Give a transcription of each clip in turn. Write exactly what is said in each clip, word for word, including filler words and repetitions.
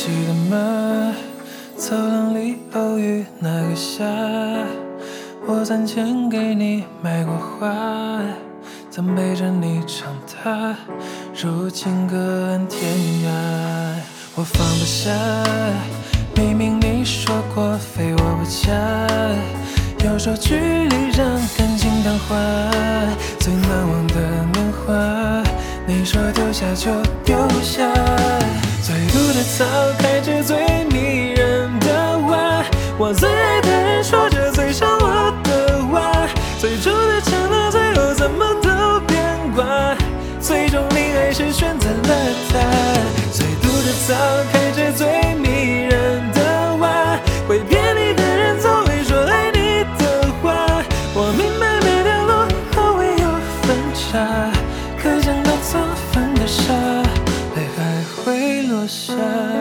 记得吗？走廊里偶遇那个夏，我攒钱给你买过花，曾陪着你长大，如今各安天涯。我放不下，明明你说过非我不嫁，有时候距离让感情淡化，最难忘的年华，你说丢下就丢下。最毒的草开着最迷人的花，我最爱的人说着最伤我的话，最初的承诺最后怎么都变卦，最终你还是选择了他。最毒的草开着最迷人的花，会骗你的人总会说爱你的话，我明白每条路都会有分岔，可想到错分的沙，泪还会落下。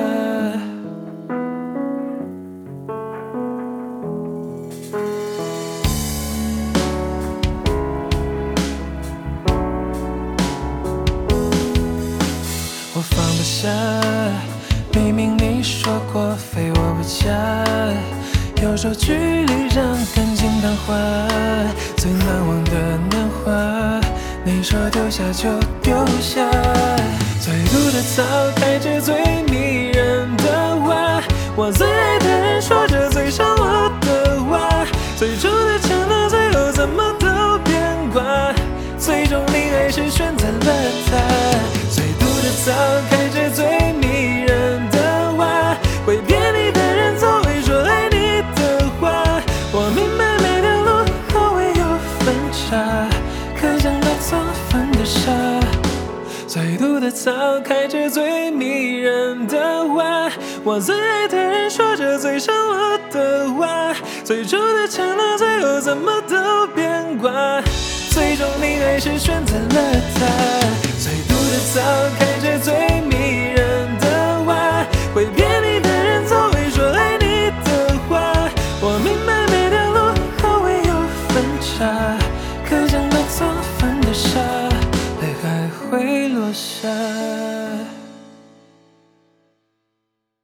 我放不下，明明你说过非我不嫁，有时候距离让感情淡化，最难忘的年华，你说丢下就丢下。最毒的草开着最迷人的花，我最爱的人说着最伤我的话，最初的承诺最后怎么都变卦，最终你还是选择了他。最毒的草开着最迷人的花，会骗你的人总会说爱你的话，我明白每条路都会有分岔，可想到错分的沙。最毒的草开着最迷人的花，我最爱的人说着最伤我的话，最初的承诺最后怎么都变卦，最终你还是选择了他。最毒的草开着最